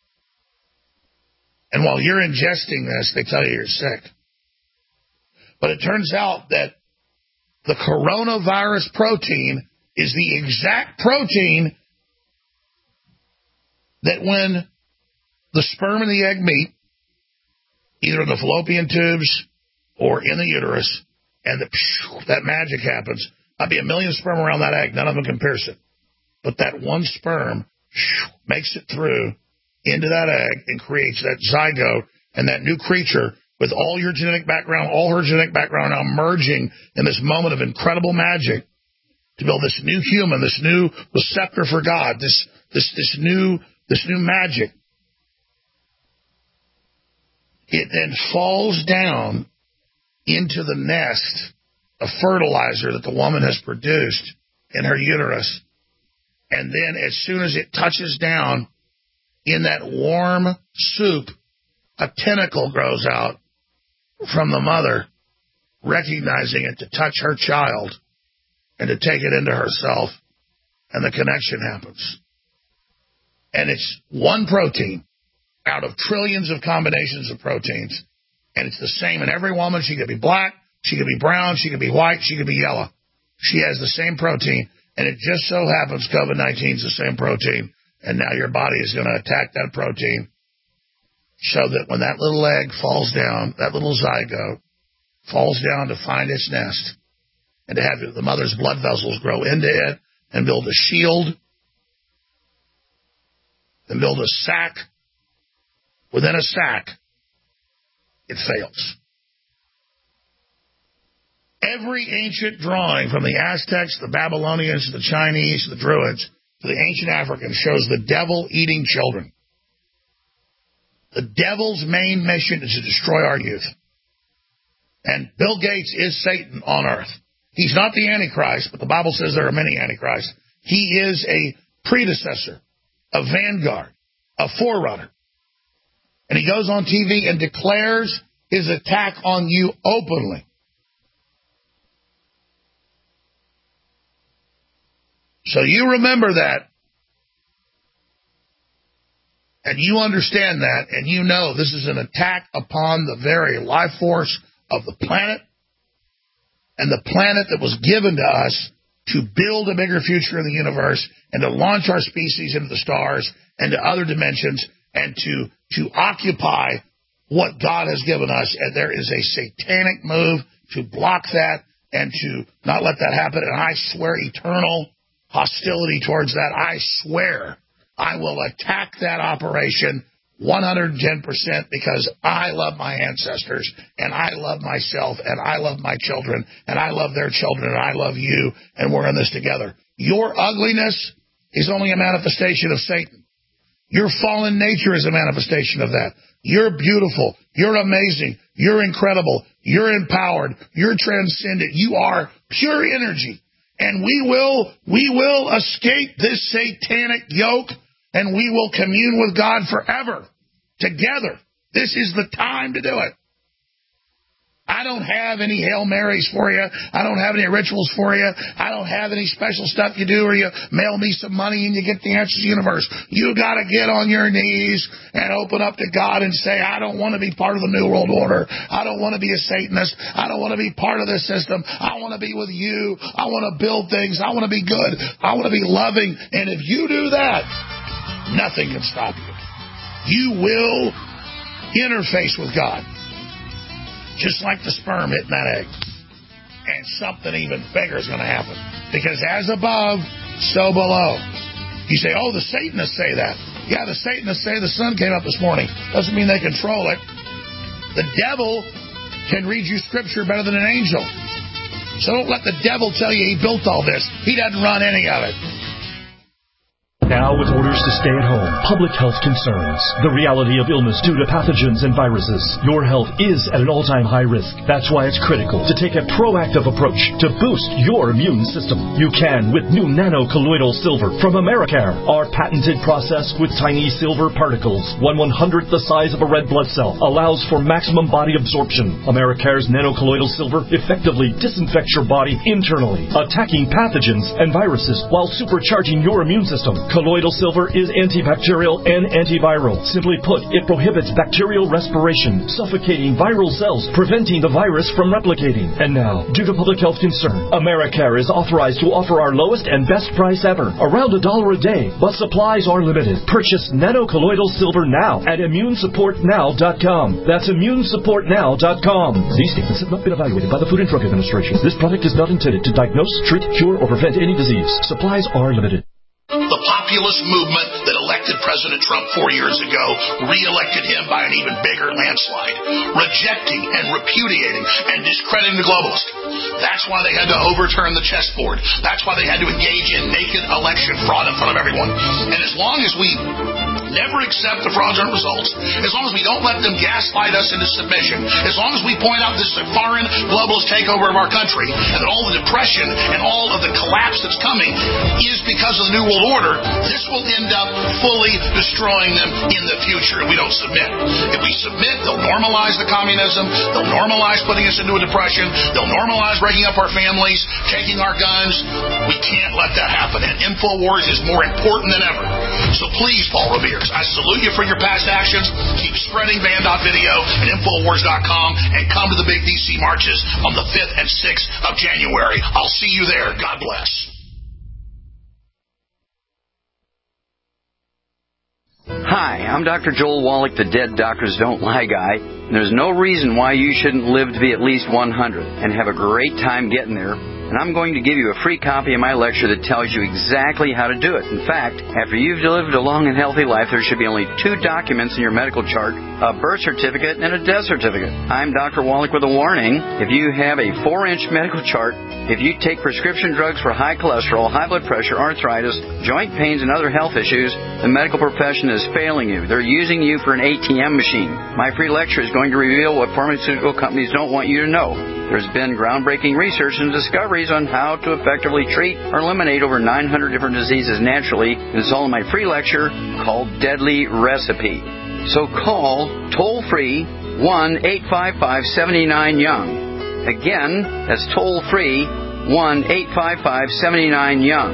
And while you're ingesting this, they tell you you're sick. But it turns out that the coronavirus protein is the exact protein that when the sperm and the egg meet, either in the fallopian tubes or in the uterus, and that magic happens. I'd be a million sperm around that egg. None of them can pierce it. But that one sperm makes it through into that egg and creates that zygote and that new creature with all your genetic background, all her genetic background now merging in this moment of incredible magic to build this new human, this new receptor for God, this new this new magic, it then falls down into the nest of fertilizer that the woman has produced in her uterus. And then as soon as it touches down in that warm soup, a tentacle grows out from the mother, recognizing it to touch her child and to take it into herself, and the connection happens. And it's one protein out of trillions of combinations of proteins, and it's the same in every woman. She could be black, she could be brown, she could be white, she could be yellow. She has the same protein, and it just so happens COVID-19 is the same protein, and now your body is going to attack that protein so that when that little egg falls down, that little zygote falls down to find its nest and to have the mother's blood vessels grow into it and build a shield and build a sac within a sac, it fails. Every ancient drawing from the Aztecs, the Babylonians, the Chinese, the Druids, to the ancient Africans shows the devil eating children. The devil's main mission is to destroy our youth. And Bill Gates is Satan on earth. He's not the Antichrist, but the Bible says there are many Antichrists. He is a predecessor, a vanguard, a forerunner. And he goes on TV and declares his attack on you openly. So you remember that, and you understand that, and you know this is an attack upon the very life force of the planet, and the planet that was given to us to build a bigger future in the universe and to launch our species into the stars and to other dimensions and to occupy what God has given us. And there is a satanic move to block that and to not let that happen. And I swear eternal hostility towards that. I swear I will attack that operation 110% because I love my ancestors and I love myself and I love my children and I love their children and I love you, and we're in this together. Your ugliness is only a manifestation of Satan. Your fallen nature is a manifestation of that. You're beautiful. You're amazing. You're incredible. You're empowered. You're transcendent. You are pure energy. And we will escape this satanic yoke, and we will commune with God forever, together. This is the time to do it. I don't have any Hail Marys for you. I don't have any rituals for you. I don't have any special stuff you do where you mail me some money and you get the answers to the universe. You got to get on your knees and open up to God and say, I don't want to be part of the New World Order. I don't want to be a Satanist. I don't want to be part of this system. I want to be with you. I want to build things. I want to be good. I want to be loving. And if you do that, nothing can stop you. You will interface with God. Just like the sperm hitting that egg. And something even bigger is going to happen. Because as above, so below. You say, oh, the Satanists say that. Yeah, the Satanists say the sun came up this morning. Doesn't mean they control it. The devil can read you scripture better than an angel. So don't let the devil tell you he built all this. He doesn't run any of it. Now, with orders to stay at home, public health concerns, the reality of illness due to pathogens and viruses, your health is at an all-time high risk. That's why it's critical to take a proactive approach to boost your immune system. You can with new nano-colloidal silver from Americare. Our patented process with tiny silver particles, 1/100th the size of a red blood cell, allows for maximum body absorption. Americare's nano-colloidal silver effectively disinfects your body internally, attacking pathogens and viruses while supercharging your immune system. Colloidal silver is antibacterial and antiviral. Simply put, it prohibits bacterial respiration, suffocating viral cells, preventing the virus from replicating. And now, due to public health concern, Americare is authorized to offer our lowest and best price ever, around $1 a day, but supplies are limited. Purchase nano-colloidal silver now at immunesupportnow.com. That's immunesupportnow.com. These statements have not been evaluated by the Food and Drug Administration. This product is not intended to diagnose, treat, cure, or prevent any disease. Supplies are limited. The populist movement that elected President Trump 4 years ago re-elected him by an even bigger landslide, rejecting and repudiating and discrediting the globalist. That's why they had to overturn the chessboard. That's why they had to engage in naked election fraud in front of everyone. And as long as we never accept the fraudulent results, as long as we don't let them gaslight us into submission, as long as we point out this is a foreign globalist takeover of our country, and that all the depression and all of the collapse that's coming is because of the New World Order, this will end up fully destroying them in the future if we don't submit. If we submit, they'll normalize the communism, they'll normalize putting us into a depression, they'll normalize breaking up our families, taking our guns. We can't let that happen, and InfoWars is more important than ever. So please, Paul Revere's, I salute you for your past actions. Keep spreading Van.video and Infowars.com, and come to the big DC marches on the 5th and 6th of January. I'll see you there. God bless. Hi, I'm Dr. Joel Wallach, the Dead Doctors Don't Lie guy. And there's no reason why you shouldn't live to be at least 100 and have a great time getting there. And I'm going to give you a free copy of my lecture that tells you exactly how to do it. In fact, after you've lived a long and healthy life, there should be only 2 documents in your medical chart, a birth certificate and a death certificate. I'm Dr. Wallach with a warning. If you have a 4-inch medical chart, if you take prescription drugs for high cholesterol, high blood pressure, arthritis, joint pains, and other health issues, the medical profession is failing you. They're using you for an ATM machine. My free lecture is going to reveal what pharmaceutical companies don't want you to know. There's been groundbreaking research and discoveries on how to effectively treat or eliminate over 900 different diseases naturally, and it's all in my free lecture called Deadly Recipe. So call toll-free 1-855-79-YOUNG. Again, that's toll-free 1-855-79-YOUNG.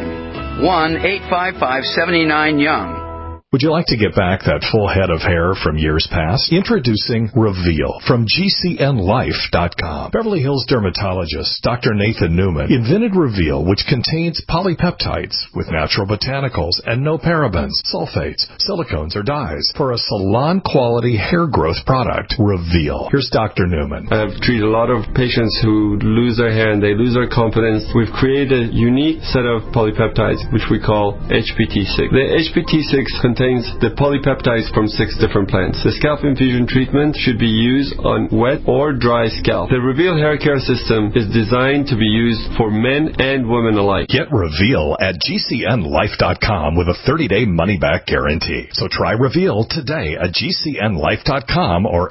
1-855-79-YOUNG. Would you like to get back that full head of hair from years past? Introducing Reveal from GCNLife.com. Beverly Hills dermatologist Dr. Nathan Newman invented Reveal, which contains polypeptides with natural botanicals and no parabens, sulfates, silicones, or dyes for a salon-quality hair growth product. Reveal. Here's Dr. Newman. I've treated a lot of patients who lose their hair and they lose their confidence. We've created a unique set of polypeptides, which we call HPT6. The HPT6 contains the polypeptides from 6 different plants. The scalp infusion treatment should be used on wet or dry scalp. The Reveal hair care system is designed to be used for men and women alike. Get Reveal at GCNLife.com with a 30-day money-back guarantee. So try Reveal today at GCNLife.com or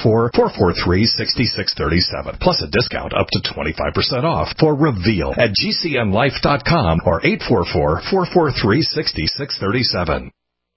844-443-6637. Plus a discount up to 25% off for Reveal at GCNLife.com or 844-443-6637.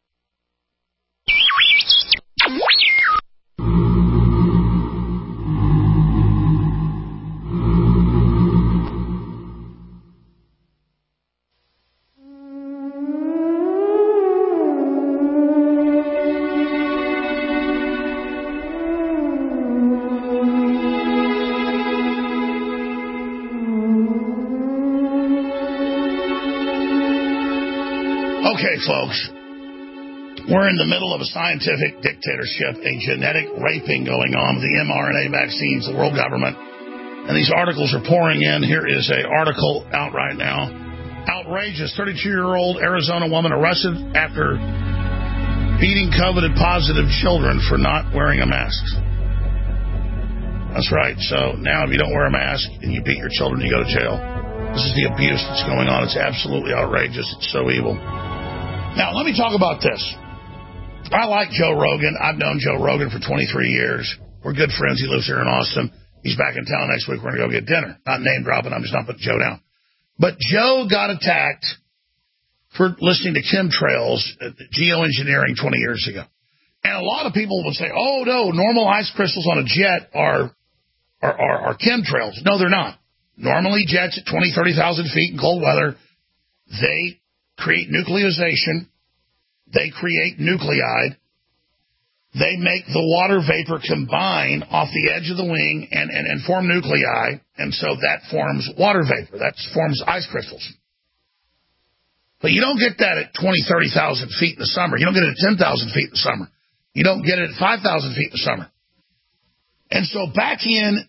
Okay, folks. We're in the middle of a scientific dictatorship, a genetic raping going on with the mRNA vaccines, the world government. And these articles are pouring in. Here is an article out right now. Outrageous. 32-year-old Arizona woman arrested after beating COVID-positive children for not wearing a mask. That's right. So now if you don't wear a mask and you beat your children, you go to jail. This is the abuse that's going on. It's absolutely outrageous. It's so evil. Now, let me talk about this. I like Joe Rogan. I've known Joe Rogan for 23 years. We're good friends. He lives here in Austin. He's back in town next week. We're going to go get dinner. Not name dropping. I'm just not putting Joe down. But Joe got attacked for listening to chemtrails, geoengineering 20 years ago. And a lot of people would say, oh, no, normal ice crystals on a jet are chemtrails. No, they're not. Normally, jets at 20, 30,000 feet in cold weather, they create nucleization. They create nuclide. They make the water vapor combine off the edge of the wing and form nuclei, and so that forms water vapor. That forms ice crystals. But you don't get that at 20, 30,000 feet in the summer. You don't get it at 10,000 feet in the summer. You don't get it at 5,000 feet in the summer. And so back in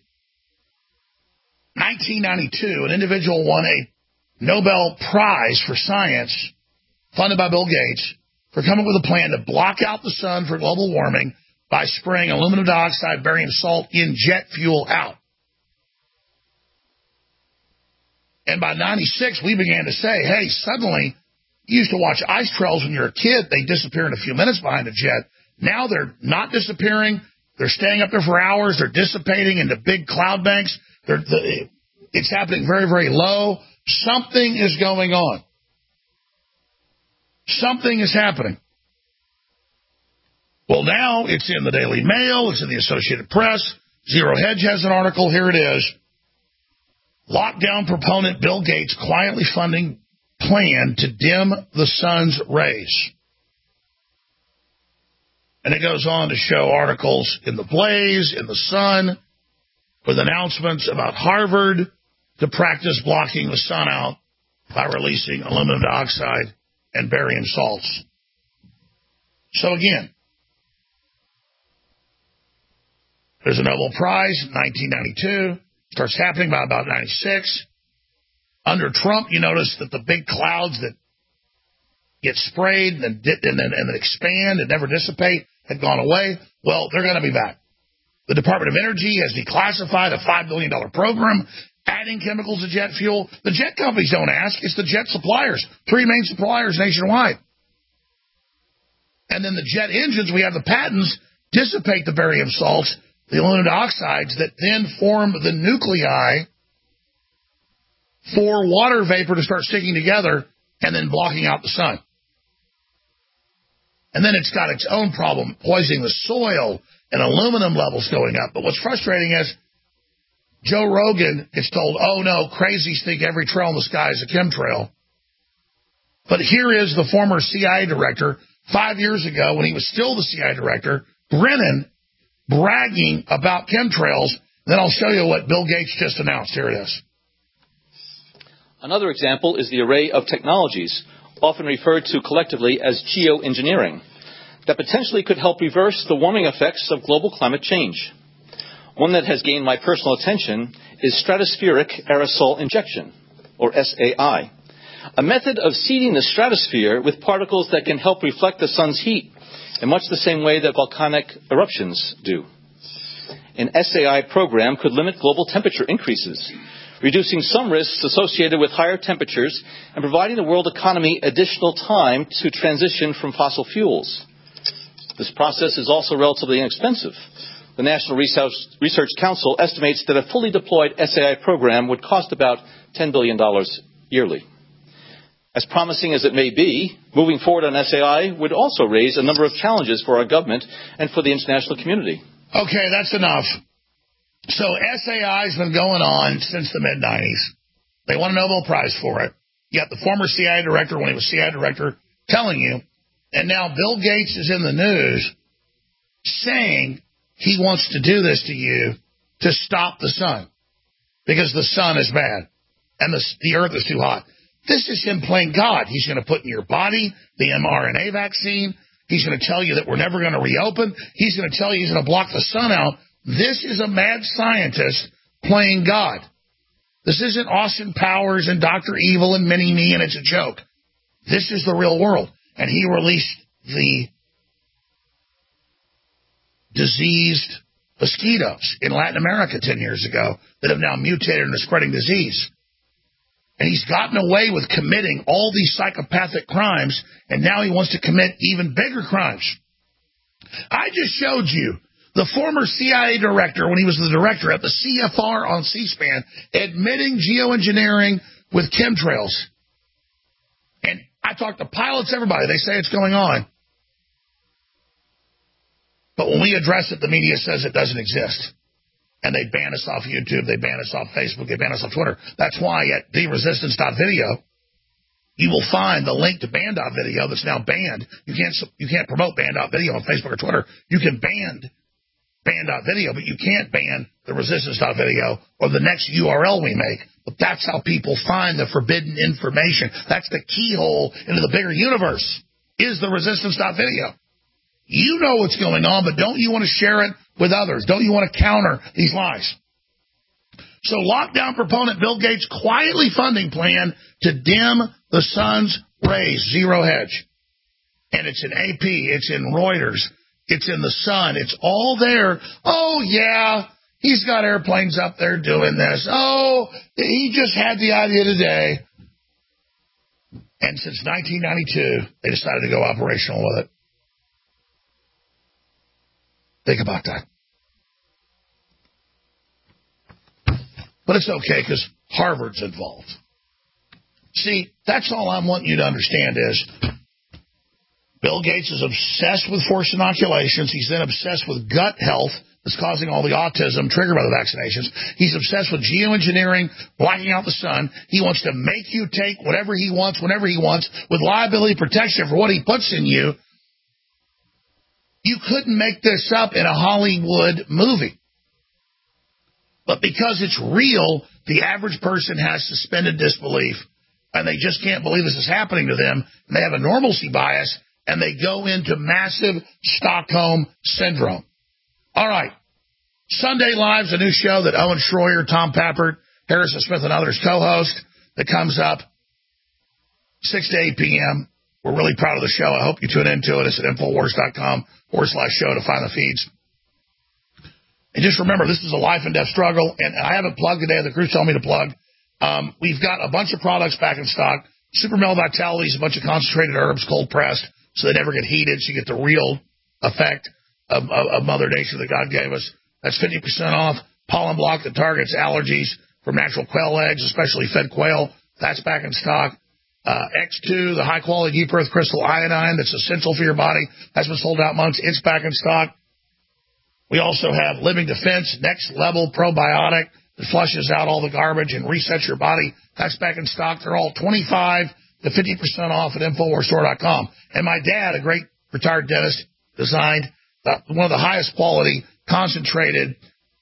1992, an individual won a Nobel Prize for Science, funded by Bill Gates, for coming up with a plan to block out the sun for global warming by spraying aluminum dioxide, barium salt in jet fuel out. And by 96, we began to say, hey, suddenly You used to watch ice trails when you were a kid. They disappear in a few minutes behind a jet. Now they're not disappearing. They're staying up there for hours. They're dissipating into big cloud banks. It's happening very, very low. Something is going on. Something is happening. Well, now it's in the Daily Mail. It's in the Associated Press. Zero Hedge has an article. Here it is. Lockdown proponent Bill Gates quietly funding plan to dim the sun's rays. And it goes on to show articles in The Blaze, in The Sun, with announcements about Harvard to practice blocking the sun out by releasing aluminum dioxide and barium salts. So again, there's a Nobel Prize in 1992. Starts happening by about 96. Under Trump, you notice that the big clouds that get sprayed and then expand and never dissipate had gone away. Well, they're going to be back. The Department of Energy has declassified a $5 billion program adding chemicals to jet fuel. The jet companies don't ask. It's the jet suppliers. 3 main suppliers nationwide. And then the jet engines, we have the patents, dissipate the barium salts, the aluminum dioxides that then form the nuclei for water vapor to start sticking together and then blocking out the sun. And then it's got its own problem, poisoning the soil and aluminum levels going up. But what's frustrating is Joe Rogan gets told, oh, no, crazies think every trail in the sky is a chemtrail. But here is the former CIA director 5 years ago when he was still the CIA director, Brennan, bragging about chemtrails. Then I'll show you what Bill Gates just announced. Here it is. Another example is the array of technologies, often referred to collectively as geoengineering, that potentially could help reverse the warming effects of global climate change. One that has gained my personal attention is stratospheric aerosol injection, or SAI, a method of seeding the stratosphere with particles that can help reflect the sun's heat in much the same way that volcanic eruptions do. An SAI program could limit global temperature increases, reducing some risks associated with higher temperatures and providing the world economy additional time to transition from fossil fuels. This process is also relatively inexpensive. The National Research Council estimates that a fully deployed SAI program would cost about $10 billion yearly. As promising as it may be, moving forward on SAI would also raise a number of challenges for our government and for the international community. Okay, that's enough. So SAI has been going on since the mid-90s. They won a Nobel Prize for it. You got the former CIA director, when he was CIA director, telling you, and now Bill Gates is in the news saying he wants to do this to you to stop the sun because the sun is bad and the earth is too hot. This is him playing God. He's going to put in your body the mRNA vaccine. He's going to tell you that we're never going to reopen. He's going to tell you he's going to block the sun out. This is a mad scientist playing God. This isn't Austin Powers and Dr. Evil and Mini-Me and it's a joke. This is the real world. And he released the diseased mosquitoes in Latin America 10 years ago that have now mutated and are spreading disease. And he's gotten away with committing all these psychopathic crimes, and now he wants to commit even bigger crimes. I just showed you the former CIA director, when he was the director at the CFR on C-SPAN, admitting geoengineering with chemtrails. And I talked to pilots, everybody. They say it's going on. But when we address it, the media says it doesn't exist. And they ban us off YouTube, they ban us off Facebook, they ban us off Twitter. That's why at theresistance.video, you will find the link to ban.video that's now banned. You can't promote ban.video on Facebook or Twitter. You can ban ban.video, but you can't ban the resistance.video or the next URL we make. But that's how people find the forbidden information. That's the keyhole into the bigger universe, is the resistance.video. You know what's going on, but don't you want to share it with others? Don't you want to counter these lies? So lockdown proponent Bill Gates quietly funding plan to dim the sun's rays, Zero Hedge. And it's in AP, it's in Reuters, it's in the Sun, it's all there. Oh, yeah, he's got airplanes up there doing this. Oh, he just had the idea today. And since 1992, they decided to go operational with it. Think about that. But it's okay because Harvard's involved. See, that's all I want you to understand is Bill Gates is obsessed with forced inoculations. He's then obsessed with gut health that's causing all the autism triggered by the vaccinations. He's obsessed with geoengineering, blacking out the sun. He wants to make you take whatever he wants, whenever he wants, with liability protection for what he puts in you. You couldn't make this up in a Hollywood movie. But because it's real, the average person has suspended disbelief, and they just can't believe this is happening to them, and they have a normalcy bias, and they go into massive Stockholm Syndrome. All right. Sunday Live's a new show that Owen Schroyer, Tom Pappert, Harrison Smith, and others co-host that comes up 6 to 8 p.m. We're really proud of the show. I hope you tune into it. It's at Infowars.com/show to find the feeds. And just remember, this is a life and death struggle, and I haven't plugged today. The crew's telling me to plug. We've got a bunch of products back in stock. Super Male Vitality is a bunch of concentrated herbs, cold pressed, so they never get heated, so you get the real effect of Mother Nature that God gave us. That's 50% off. Pollen Block that targets allergies from natural quail eggs, especially fed quail. That's back in stock. X2, the high-quality deep earth crystal iodine that's essential for your body. That's been sold out months. It's back in stock. We also have Living Defense, next level probiotic that flushes out all the garbage and resets your body. That's back in stock. They're all 25 to 50% off at InfoWarsStore.com. And my dad, a great retired dentist, designed one of the highest quality concentrated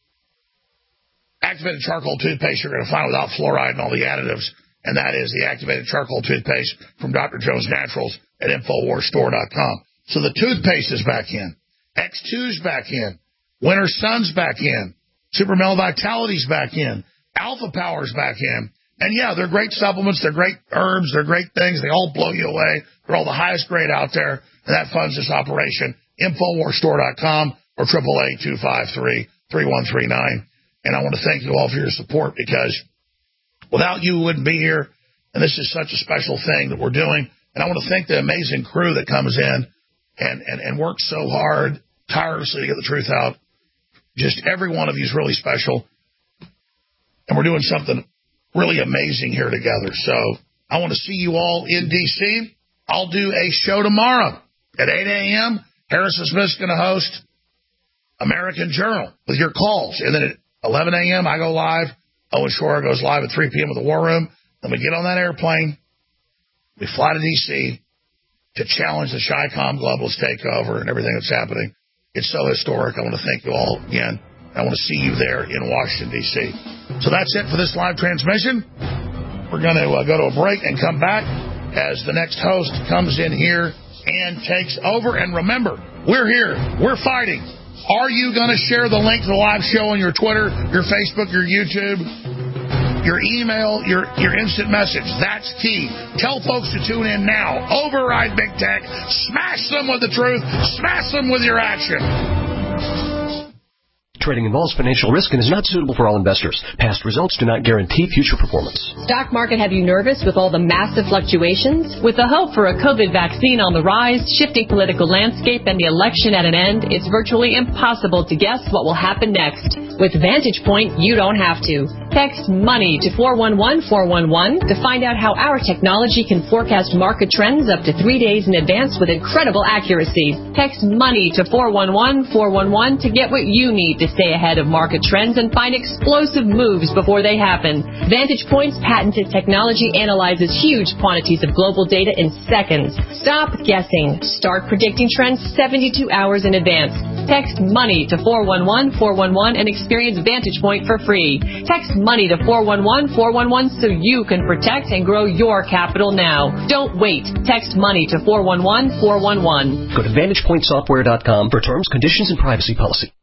activated charcoal toothpaste you're going to find without fluoride and all the additives. And that is the activated charcoal toothpaste from Dr. Jones Naturals at InfoWarsStore.com. So the toothpaste is back in. X2's back in. Winter Sun's back in. Super Male Vitality's back in. Alpha Power's back in. And yeah, they're great supplements. They're great herbs. They're great things. They all blow you away. They're all the highest grade out there. And that funds this operation. InfoWarsStore.com or 888-253-3139. And I want to thank you all for your support because without you, we wouldn't be here. And this is such a special thing that we're doing. And I want to thank the amazing crew that comes in and works so hard, tirelessly to get the truth out. Just every one of you is really special. And we're doing something really amazing here together. So I want to see you all in D.C. I'll do a show tomorrow at 8 a.m. Harrison Smith's going to host American Journal with your calls. And then at 11 a.m. I go live. Owen Schroyer goes live at 3 p.m. with the War Room. Then we get on that airplane. We fly to D.C. to challenge the Chi-Com globalist takeover and everything that's happening. It's so historic. I want to thank you all again. I want to see you there in Washington, D.C. So that's it for this live transmission. We're going to go to a break and come back as the next host comes in here and takes over. And remember, we're here. We're fighting. Are you going to share the link to the live show on your Twitter, your Facebook, your YouTube, your email, your instant message? That's key. Tell folks to tune in now. Override Big Tech. Smash them with the truth. Smash them with your action. Trading involves financial risk and is not suitable for all investors. Past results do not guarantee future performance. Stock market have you nervous with all the massive fluctuations? With the hope for a COVID vaccine on the rise, shifting political landscape, and the election at an end, it's virtually impossible to guess what will happen next. With Vantage Point, you don't have to. Text MONEY to 411411 to find out how our technology can forecast market trends up to 3 days in advance with incredible accuracy. Text MONEY to 411411 to get what you need to stay ahead of market trends and find explosive moves before they happen. Vantage Point's patented technology analyzes huge quantities of global data in seconds. Stop guessing. Start predicting trends 72 hours in advance. Text MONEY to 411411 and experience Vantage Point for free. Text MONEY to 411411 so you can protect and grow your capital now. Don't wait. Text MONEY to 411411. Go to VantagePointSoftware.com for terms, conditions, and privacy policy.